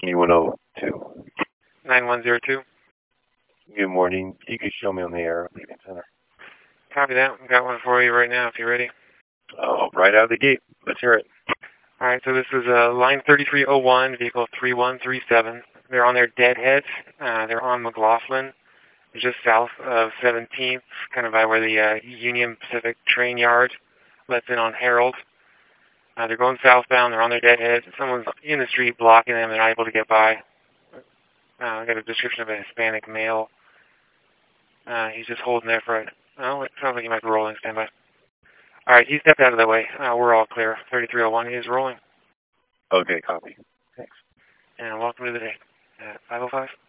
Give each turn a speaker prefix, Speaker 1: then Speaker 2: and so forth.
Speaker 1: E102.
Speaker 2: 9102.
Speaker 1: Good morning. You can show me on the air. Leaving center.
Speaker 2: Copy that. We've got one for you right now if you're ready.
Speaker 1: Oh, right out of the gate. Let's hear it.
Speaker 2: All right, so this is line 3301, vehicle 3137. They're on their deadhead. They're on McLaughlin, just south of 17th, kind of by where the Union Pacific train yard lets in on Herald. They're going southbound. They're on their deadhead. Someone's in the street blocking them. They're not able to get by. I got a description of a Hispanic male. He's just holding there for it. Oh, it sounds like he might be rolling. Stand by. All right, he stepped out of the way. We're all clear. 3301, he is rolling.
Speaker 1: Okay, copy. Thanks.
Speaker 2: And welcome to the day. 505.